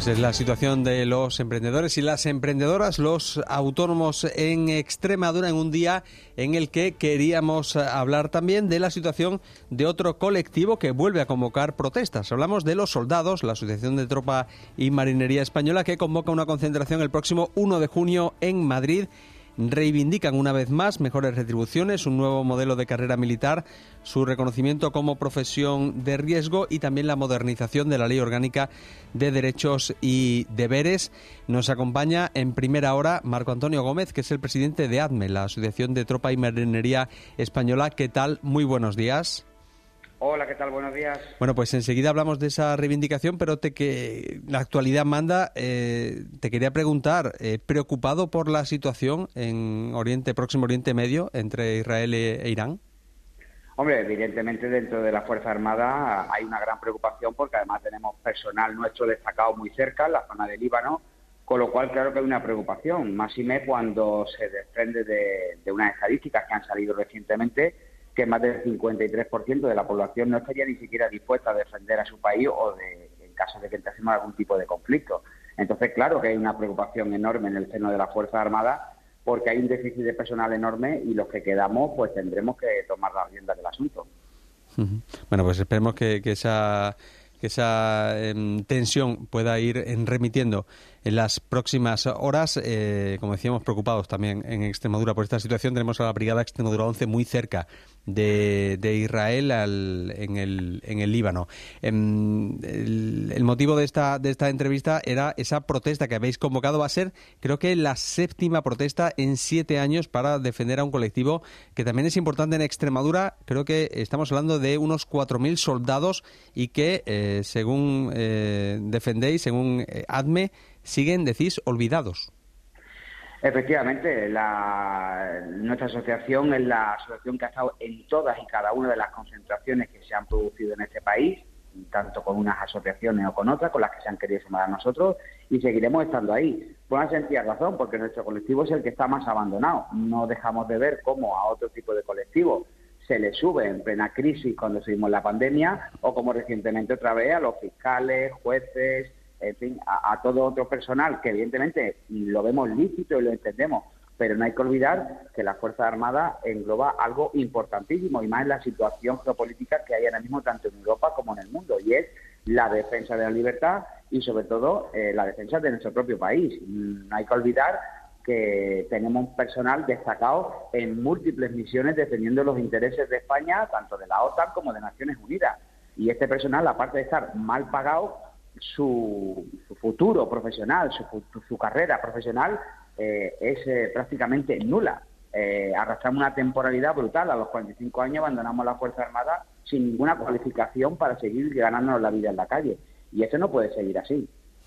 Pues es la situación de los emprendedores y las emprendedoras, los autónomos en Extremadura, en un día en el que queríamos hablar también de la situación de otro colectivo que vuelve a convocar protestas. Hablamos de los soldados, la Asociación de Tropa y Marinería Española, que convoca una concentración el próximo 1 de junio en Madrid. Reivindican una vez más mejores retribuciones, un nuevo modelo de carrera militar, su reconocimiento como profesión de riesgo y también la modernización de la Ley Orgánica de Derechos y Deberes. Nos acompaña en primera hora Marco Antonio Gómez, que es el presidente de ADME, la Asociación de Tropa y Marinería Española. ¿Qué tal? Muy buenos días. Hola, ¿qué tal? Buenos días. Bueno, pues enseguida hablamos de esa reivindicación, pero que la actualidad manda. Te quería preguntar, ¿preocupado por la situación en Próximo Oriente Medio entre Israel e Irán? Hombre, evidentemente dentro de la Fuerza Armada hay una gran preocupación porque además tenemos personal nuestro destacado muy cerca, en la zona de Líbano, con lo cual claro que hay una preocupación, máxime cuando se desprende de unas estadísticas que han salido recientemente, que más del 53% de la población no estaría ni siquiera dispuesta a defender a su país en caso de que entrásemos algún tipo de conflicto. Entonces, claro que hay una preocupación enorme en el seno de la Fuerza Armada porque hay un déficit de personal enorme y los que quedamos pues tendremos que tomar las riendas del asunto. Bueno, pues esperemos que esa tensión pueda ir remitiendo en las próximas horas. Como decíamos, preocupados también en Extremadura por esta situación. Tenemos a la Brigada Extremadura 11 muy cerca de Israel en el Líbano. El motivo de esta entrevista era esa protesta que habéis convocado. Va a ser, creo que, la 7ª protesta en 7 años para defender a un colectivo que también es importante en Extremadura. Creo que estamos hablando de unos 4.000 soldados y que, según defendéis, según ADME, siguen, decís, olvidados. Efectivamente, nuestra asociación es la asociación que ha estado en todas y cada una de las concentraciones que se han producido en este país, tanto con unas asociaciones o con otras, con las que se han querido sumar a nosotros, y seguiremos estando ahí. Por una sencilla razón, porque nuestro colectivo es el que está más abandonado. No dejamos de ver cómo a otro tipo de colectivos se le sube en plena crisis cuando seguimos la pandemia, o como recientemente otra vez a los fiscales, jueces, en fin, a todo otro personal que evidentemente lo vemos lícito y lo entendemos, pero no hay que olvidar que la Fuerza Armada engloba algo importantísimo y más en la situación geopolítica que hay ahora mismo tanto en Europa como en el mundo, y es la defensa de la libertad y sobre todo la defensa de nuestro propio país. No hay que olvidar que tenemos un personal destacado en múltiples misiones defendiendo los intereses de España, tanto de la OTAN como de Naciones Unidas, y este personal, aparte de estar mal pagado, su futuro profesional, su carrera profesional es prácticamente nula. Arrastramos una temporalidad brutal. A los 45 años abandonamos la Fuerza Armada sin ninguna cualificación para seguir ganándonos la vida en la calle. Y eso no puede seguir así.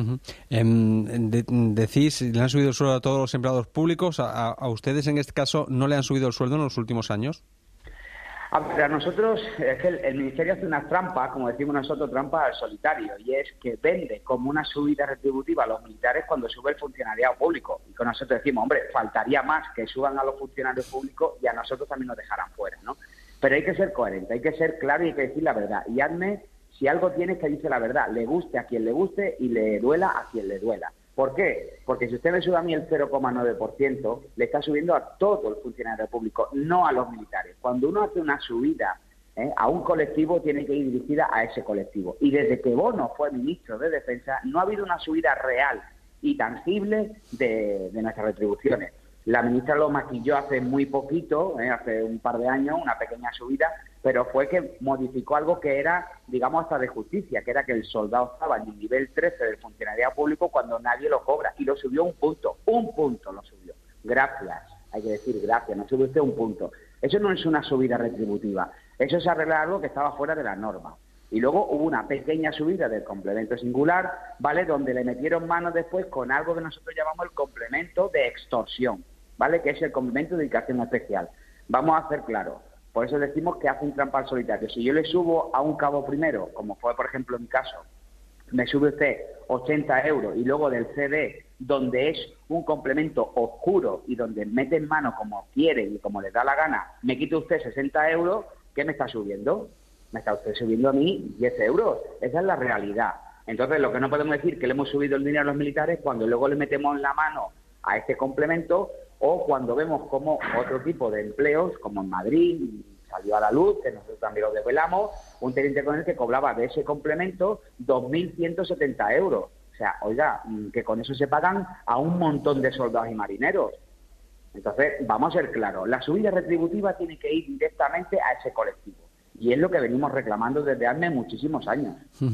Decís, ¿le han subido el sueldo a todos los empleados públicos? ¿A ustedes en este caso no le han subido el sueldo en los últimos años? A ver, a nosotros es que el Ministerio hace unas trampas, como decimos nosotros, trampas al solitario, y es que vende como una subida retributiva a los militares cuando sube el funcionariado público. Y con nosotros decimos, hombre, faltaría más que suban a los funcionarios públicos y a nosotros también nos dejarán fuera, ¿no? Pero hay que ser coherente, hay que ser claro y hay que decir la verdad. Y ADME, si algo tiene, es que dice la verdad, le guste a quien le guste y le duela a quien le duela. ¿Por qué? Porque si usted me sube a mí el 0,9%, le está subiendo a todo el funcionario público, no a los militares. Cuando uno hace una subida a un colectivo, tiene que ir dirigida a ese colectivo. Y desde que Bono fue ministro de Defensa, no ha habido una subida real y tangible de nuestras retribuciones. La ministra lo maquilló hace muy poquito, hace un par de años, una pequeña subida, pero fue que modificó algo que era, digamos, hasta de justicia, que era que el soldado estaba en el nivel 13 del funcionariado público cuando nadie lo cobra, y lo subió un punto lo subió. Gracias, hay que decir gracias, no subió usted un punto. Eso no es una subida retributiva, eso es arreglar algo que estaba fuera de la norma. Y luego hubo una pequeña subida del complemento singular, ¿vale?, donde le metieron mano después con algo que nosotros llamamos el complemento de extorsión, ¿vale?, que es el complemento de dedicación especial. Vamos a ser claros, por eso decimos que hace un trampa al solitario. Si yo le subo a un cabo primero, como fue por ejemplo en mi caso, me sube usted 80 euros y luego del CD, donde es un complemento oscuro y donde mete en mano como quiere y como le da la gana, me quita usted 60 euros, ¿qué me está subiendo? Me está usted subiendo a mí 10 euros. Esa es la realidad. Entonces, lo que no podemos decir es que le hemos subido el dinero a los militares cuando luego le metemos la mano a este complemento, o cuando vemos como otro tipo de empleos, como en Madrid, salió a la luz, que nosotros también lo desvelamos, un teniente coronel que cobraba de ese complemento 2.170 euros. O sea, oiga, que con eso se pagan a un montón de soldados y marineros. Entonces, vamos a ser claros, la subida retributiva tiene que ir directamente a ese colectivo. Y es lo que venimos reclamando desde hace muchísimos años.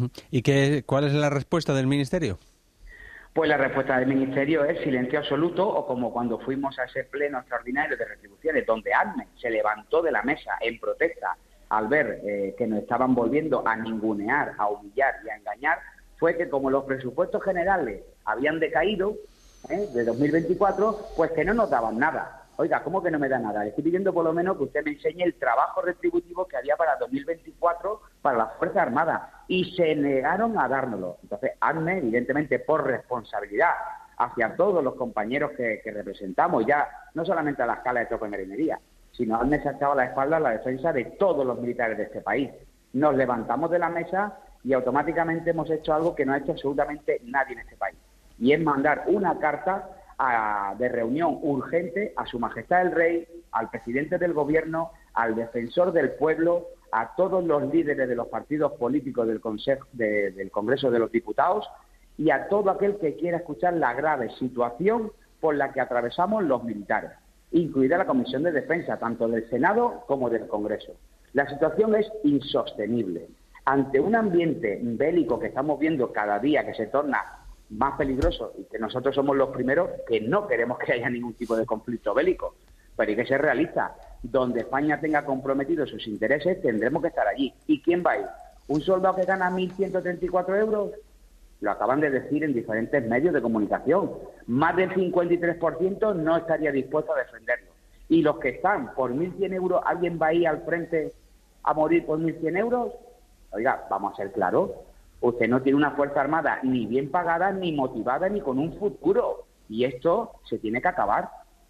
¿Y cuál es la respuesta del Ministerio? Pues la respuesta del Ministerio es silencio absoluto, o como cuando fuimos a ese pleno extraordinario de retribuciones, donde ADME se levantó de la mesa en protesta al ver que nos estaban volviendo a ningunear, a humillar y a engañar, fue que como los presupuestos generales habían decaído de 2024, pues que no nos daban nada. Oiga, ¿cómo que no me da nada? Le estoy pidiendo por lo menos que usted me enseñe el trabajo retributivo que había para 2024 para las Fuerzas Armadas. Y se negaron a dárnoslo. Entonces, ADME, evidentemente, por responsabilidad hacia todos los compañeros que representamos, ya no solamente a la escala de tropa y marinería, sino ADME se ha echado a la espalda la defensa de todos los militares de este país. Nos levantamos de la mesa y automáticamente hemos hecho algo que no ha hecho absolutamente nadie en este país. Y es mandar una carta de reunión urgente a Su Majestad el Rey, al presidente del Gobierno, al defensor del pueblo, a todos los líderes de los partidos políticos del Congreso de los Diputados y a todo aquel que quiera escuchar la grave situación por la que atravesamos los militares, incluida la Comisión de Defensa, tanto del Senado como del Congreso. La situación es insostenible. Ante un ambiente bélico que estamos viendo cada día, que se torna más peligroso, y que nosotros somos los primeros que no queremos que haya ningún tipo de conflicto bélico, pero hay que ser realistas. Donde España tenga comprometidos sus intereses, tendremos que estar allí. ¿Y quién va a ir? ¿Un soldado que gana 1.134 euros? Lo acaban de decir en diferentes medios de comunicación. Más del 53% no estaría dispuesto a defenderlo. Y los que están por 1.100 euros, ¿alguien va a ir al frente a morir por 1.100 euros? Oiga, vamos a ser claros. Usted no tiene una Fuerza Armada ni bien pagada, ni motivada, ni con un futuro. Y esto se tiene que acabar.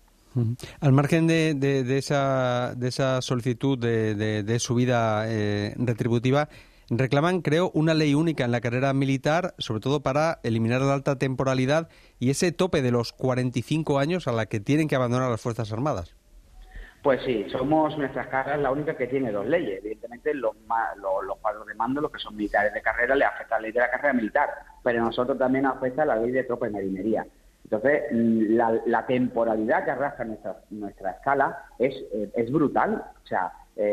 Al margen de esa solicitud de subida retributiva, reclaman, creo, una ley única en la carrera militar, sobre todo para eliminar la alta temporalidad y ese tope de los 45 años a la que tienen que abandonar las Fuerzas Armadas. Pues sí, somos nuestras carreras la única que tiene dos leyes. Evidentemente, los cuadros de mando, los que son militares de carrera, les afecta la ley de la carrera militar, pero a nosotros también nos afecta la ley de tropa y marinería. Entonces, la temporalidad que arrastra nuestra escala es brutal. O sea,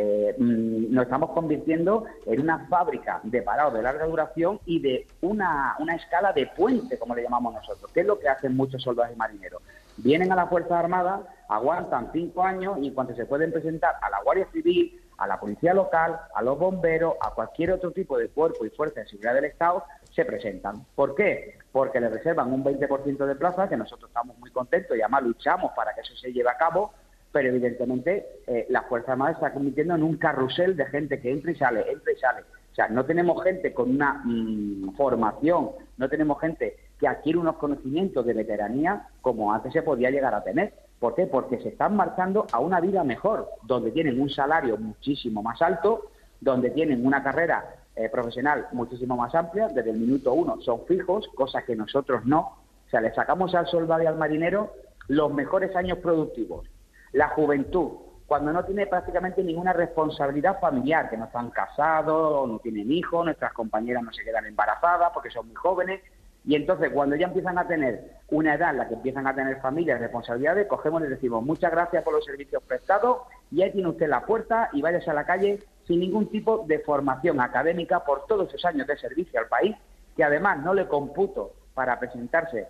nos estamos convirtiendo en una fábrica de parados de larga duración y de una escala de puente, como le llamamos nosotros, que es lo que hacen muchos soldados y marineros. Vienen a la Fuerza Armada, aguantan 5 años y cuando se pueden presentar a la Guardia Civil, a la Policía Local, a los bomberos, a cualquier otro tipo de cuerpo y fuerza de seguridad del Estado, se presentan. ¿Por qué? Porque les reservan un 20% de plaza, que nosotros estamos muy contentos y además luchamos para que eso se lleve a cabo, pero evidentemente la Fuerza Armada se está convirtiendo en un carrusel de gente que entra y sale, entra y sale. O sea, no tenemos gente con una formación, no tenemos gente que adquiere unos conocimientos de veteranía como antes se podía llegar a tener. ¿Por qué? Porque se están marchando a una vida mejor, donde tienen un salario muchísimo más alto, donde tienen una carrera profesional muchísimo más amplia, desde el minuto 1 son fijos, cosas que nosotros no. O sea, le sacamos al soldado y al marinero los mejores años productivos. La juventud, cuando no tiene prácticamente ninguna responsabilidad familiar, que no están casados, no tienen hijos, nuestras compañeras no se quedan embarazadas porque son muy jóvenes, y entonces cuando ya empiezan a tener una edad en la que empiezan a tener familias y responsabilidades, cogemos y les decimos muchas gracias por los servicios prestados y ahí tiene usted la puerta y váyase a la calle sin ningún tipo de formación académica por todos esos años de servicio al país, que además no le computo para presentarse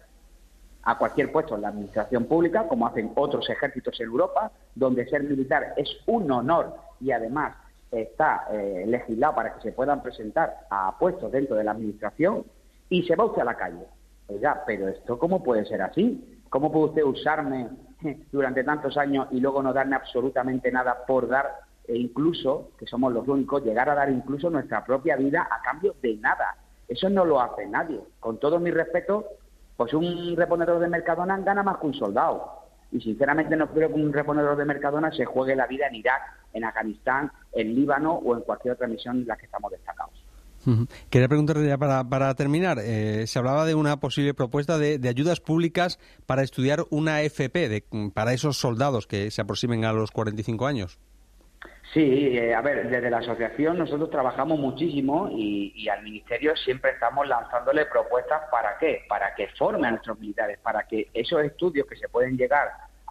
a cualquier puesto en la administración pública, como hacen otros ejércitos en Europa, donde ser militar es un honor y además está legislado para que se puedan presentar a puestos dentro de la administración, y se va usted a la calle. Oiga, pero esto ¿cómo puede ser así? ¿Cómo puede usted usarme durante tantos años y luego no darme absolutamente nada por dar, e incluso, que somos los únicos, llegar a dar incluso nuestra propia vida a cambio de nada? Eso no lo hace nadie. Con todo mi respeto, pues un reponedor de Mercadona gana más que un soldado. Y sinceramente no creo que un reponedor de Mercadona se juegue la vida en Irak, en Afganistán, en Líbano o en cualquier otra misión en la que estamos destacados. Quería preguntarle ya para terminar, se hablaba de una posible propuesta de ayudas públicas para estudiar una FP para esos soldados que se aproximen a los 45 años. Sí, a ver, desde la asociación nosotros trabajamos muchísimo y al Ministerio siempre estamos lanzándole propuestas. ¿Para qué? Para que formen a nuestros militares, para que esos estudios que se pueden llegar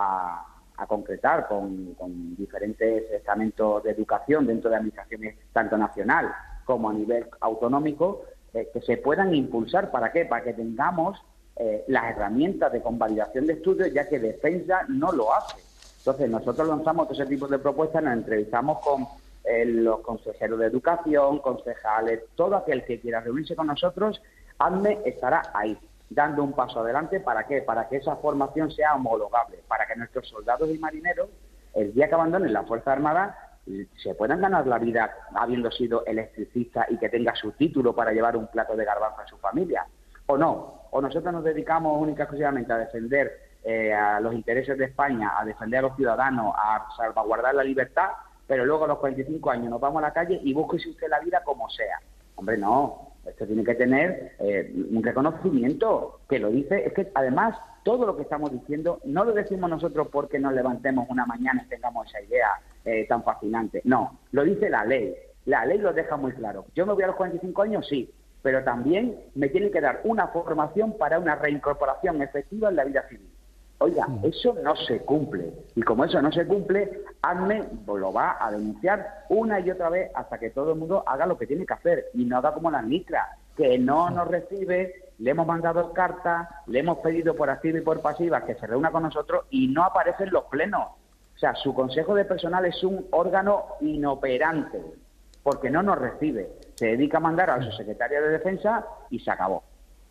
a concretar con diferentes estamentos de educación dentro de administraciones tanto nacional como a nivel autonómico, que se puedan impulsar. ¿Para qué? Para que tengamos las herramientas de convalidación de estudios, ya que Defensa no lo hace. Entonces, nosotros lanzamos todo ese tipo de propuestas, nos entrevistamos con los consejeros de educación, concejales, todo aquel que quiera reunirse con nosotros. ADME estará ahí, dando un paso adelante. ¿Para qué? Para que esa formación sea homologable, para que nuestros soldados y marineros, el día que abandonen la Fuerza Armada, se puedan ganar la vida habiendo sido electricista y que tenga su título para llevar un plato de garbanzo a su familia. O no, o nosotros nos dedicamos única y exclusivamente a defender a los intereses de España, a defender a los ciudadanos, a salvaguardar la libertad, pero luego a los 45 años nos vamos a la calle y búsquese usted la vida como sea. Hombre, no, esto tiene que tener un reconocimiento que lo dice. Es que además todo lo que estamos diciendo no lo decimos nosotros porque nos levantemos una mañana y tengamos esa idea tan fascinante. No, lo dice la ley. La ley lo deja muy claro. Yo me voy a los 45 años, sí, pero también me tienen que dar una formación para una reincorporación efectiva en la vida civil. Oiga, eso no se cumple. Y como eso no se cumple, ADME lo va a denunciar una y otra vez hasta que todo el mundo haga lo que tiene que hacer y no haga como las micras, que no nos recibe, le hemos mandado cartas, le hemos pedido por activa y por pasiva que se reúna con nosotros y no aparece en los plenos. O sea, su consejo de personal es un órgano inoperante porque no nos recibe. Se dedica a mandar a su secretaria de Defensa y se acabó.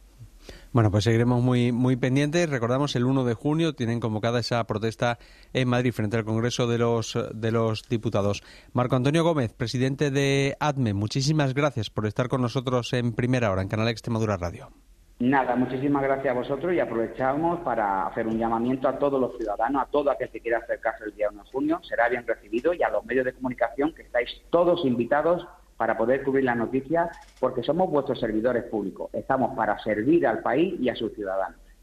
Bueno, pues seguiremos muy pendientes. Recordamos, el 1 de junio tienen convocada esa protesta en Madrid frente al Congreso de los Diputados. Marco Antonio Gómez, presidente de ADME, muchísimas gracias por estar con nosotros en Primera Hora, en Canal Extremadura Radio. Nada, muchísimas gracias a vosotros y aprovechamos para hacer un llamamiento a todos los ciudadanos, a todo aquel que quiera acercarse el día 1 de junio, será bien recibido, y a los medios de comunicación, que estáis todos invitados para poder cubrir las noticias, porque somos vuestros servidores públicos. Estamos para servir al país y a sus ciudadanos.